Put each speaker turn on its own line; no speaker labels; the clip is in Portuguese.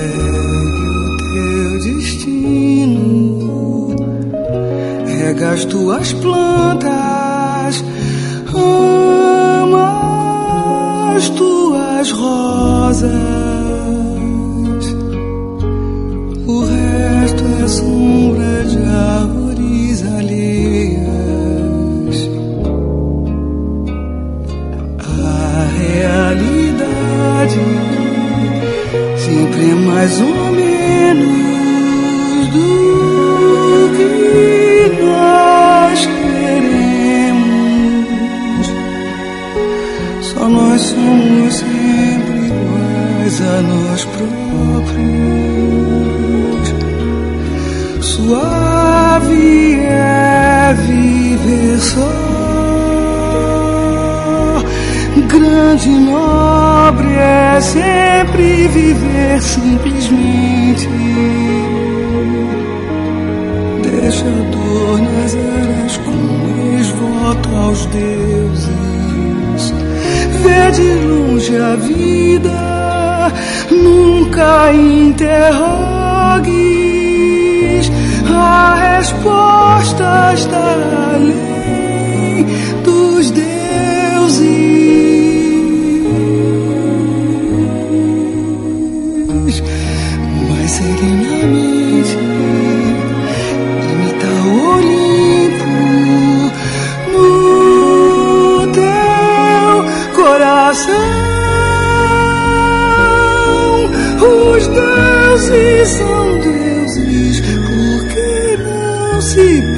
o teu destino, rega as tuas plantas, ama as tuas rosas, o resto é sombra de árvores alheias. A realidade sempre é mais ou menos do que nós queremos. Só nós somos sempre iguais a nós próprios. Suave é viver só, grande e nobre é sempre viver simplesmente. Deixa a dor nas aras como ex-voto aos deuses. Vê de longe a vida, nunca interrogues. A resposta está além dos deuses. Mas serenamente imita o Olimpo no teu coração. Os deuses são deuses, por que não se